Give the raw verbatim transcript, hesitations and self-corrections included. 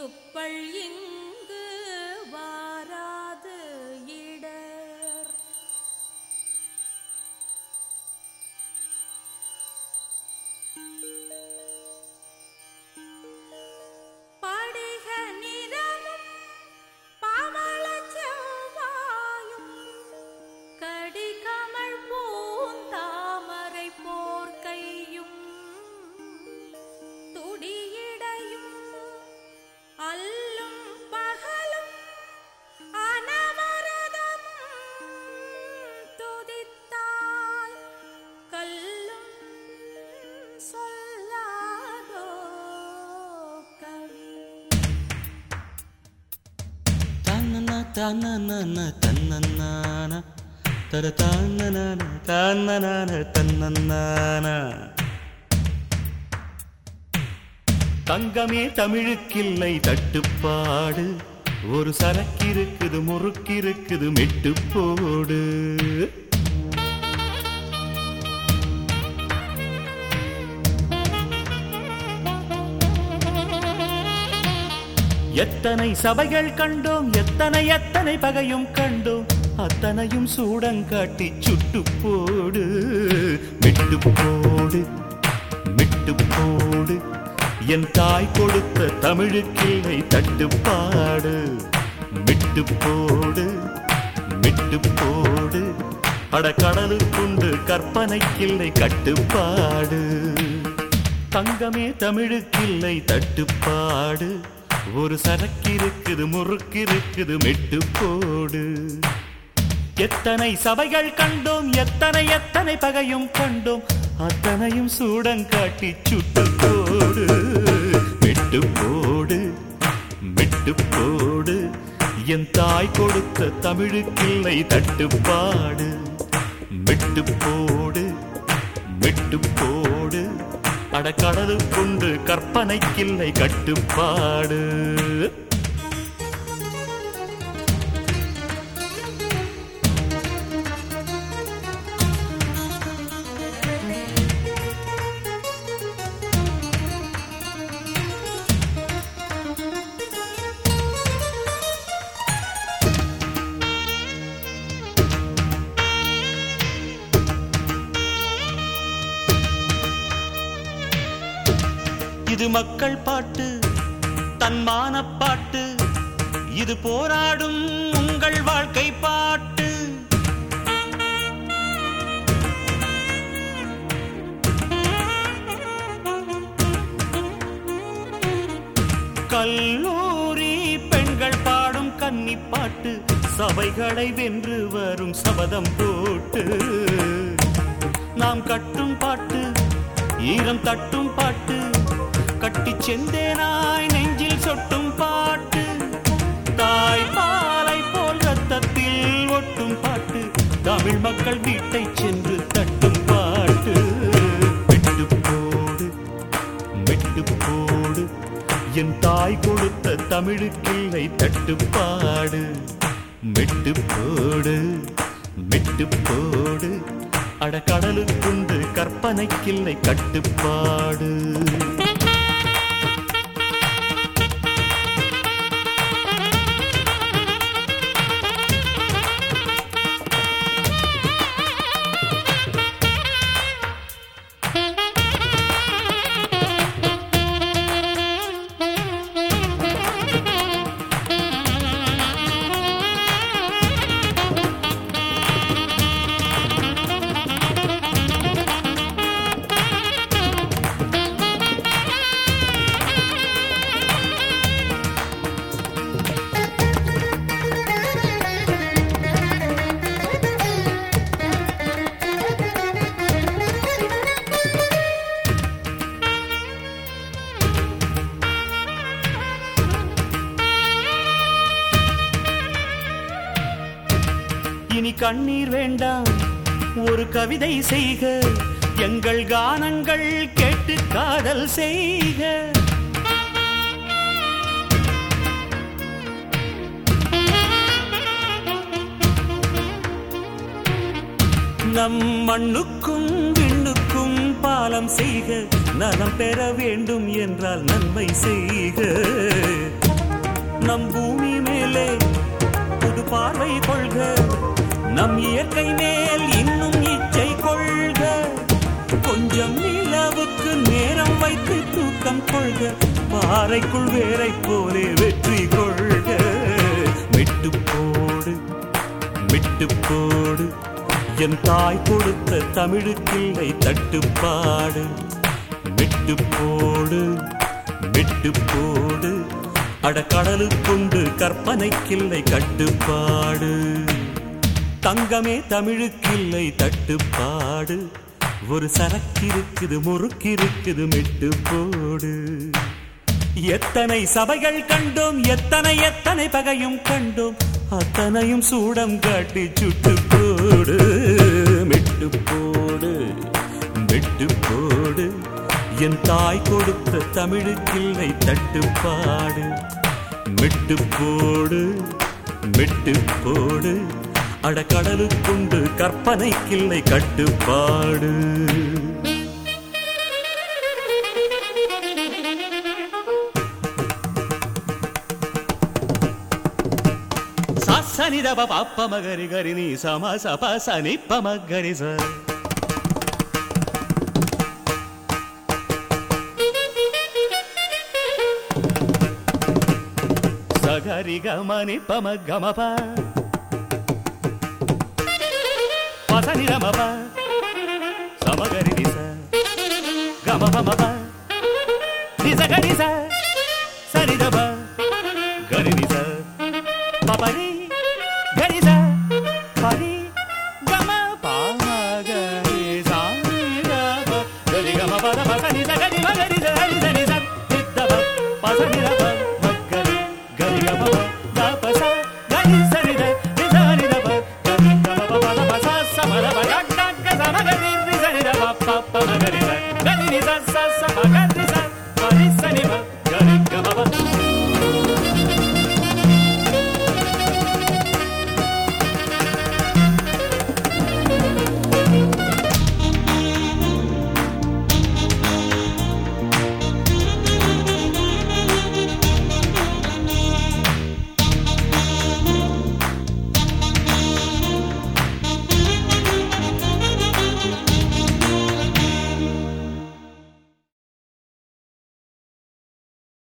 துப்பள் இங்கு வாராது இடர் படிக நிறமும் பவள செவ்வாயும் கடிகமழ் பூந்தாமரை போர்க்கையும் துடியிடையும் அல்லும் பகலும் அனவரதமும் துதித்தால் கல்லும் சொல்லாதோ கவி. தன்னன தன்னன தன்னன தர தன்னன தன்னன தன்னன. தங்கமே தமிழுக்கில்லை தட்டுப்பாடு, ஒரு சரக்கிருக்குது முறுக்கிருக்குது மெட்டு போடு. எத்தனை சபைகள் கண்டோம், எத்தனை எத்தனை பகையும் கண்டோம், அத்தனையும் சூடங்காட்டி சுட்டு போடு. மெட்டு போடு மெட்டு போடு, என் தாய் கொடுத்த தமிழுக்கில்லை தட்டுப்பாடு. மெட்டு போடு மெட்டு போடு, அட கடலுக்குண்டு கற்பனைக்கில்லை கட்டுப்பாடு. தங்கமே தமிழுக்கில்லை தட்டுப்பாடு, ஒரு சரக்கிருக்குது முறுக்கிருக்குது மெட்டு போடு. எத்தனை சபைகள் கண்டோம், எத்தனை எத்தனை பகையும் கண்டோம், அத்தனையும் சூடங்காட்டி சுட்டு போடு. மெட்டு போடு மெட்டு போடு, என் தாய் கொடுத்த தமிழுக்கில்லை தட்டுப்பாடு. மெட்டு போடு மெட்டு போடு, அட கடலுக்குண்டு கற்பனைக்கில்லை கட்டுப்பாடு. இது மக்கள் பாட்டு, தன்மான பாட்டு, இது போராடும் உங்கள் வாழ்க்கை பாட்டு. கல்லூரி பெண்கள் பாடும் கன்னி பாட்டு, சபைகளை வென்று வரும் சபதம் போட்டு. நாம் கட்டும் பாட்டு, ஈரம் தட்டும் பாட்டு, கட்டி செந்தேனாய் நெஞ்சில் சொட்டும் பாட்டு. தாய் பாலை போல் ரத்தத்தில் ஒட்டும் பாட்டு, தமிழ் மக்கள் வீட்டை சென்று தட்டும் பாட்டு. மெட்டு போடு மெட்டு போடு, என் தாய் கொடுத்த தமிழுக்கில்லை தட்டுப்பாடு. மெட்டு போடு மெட்டு போடு, அட கடலுக்குண்டு கற்பனைக்கில்லை கட்டுப்பாடு. இனி கண்ணீர் வேண்டாம், ஒரு கவிதை செய்க, எங்கள் கானங்கள் கேட்டு காதல் செய்க. நம் மண்ணுக்கும் விண்ணுக்கும் பாலம் செய்க, நலம் பெற வேண்டும் என்றால் நன்மை செய்க. நம் பூமி மேலே புது பார்வை கொள்க, நம் இயற்கை மேல் இன்னும் இச்சை கொள்க. கொஞ்சம் நிலவுக்கு நேரம் வைத்து தூக்கம் கொள்க, பாறைக்குள் வேரை போலே வெற்றி கொள்க. விட்டு போடு விட்டு போடு, என் தாய் கொடுத்த தமிழுக்கில்லை தட்டுப்பாடு. விட்டு போடு விட்டு போடு, அடக்கடலுக்குண்டு கற்பனைக்கில்லை கட்டுப்பாடு. தங்கமே தமிழுக்கில்லை தட்டுப்பாடு, ஒரு சரக்கிருக்குது முறுக்கிருக்குது மெட்டு போடு. எத்தனை சபைகள் கண்டோம், எத்தனை எத்தனை பகையும் கண்டோம், அத்தனையும் சூடம் காட்டி சுட்டு போடு. மெட்டு போடு மெட்டு போடு, என் தாய் கொடுத்த தமிழுக்கில்லை தட்டுப்பாடு. மெட்டு போடு மெட்டு போடு, அடக்கடலுக்குண்டு கற்பனைக்கில்லை கட்டுப்பாடு. சனிதப பாப்ப மகரி கரி நீ சம சப சனிப்ப மகரி ச. சகரி கமனி பம கமப பசனி ரமப சமகரி நிச கமபமப நிசகரி ச சரிதப கரி நிச பபரி கரி ச பரி கம பாகரி சானிதப கரி கமப பசனி சகரி மகரி ச ஹரி சனி ச நிதப பசனி ரப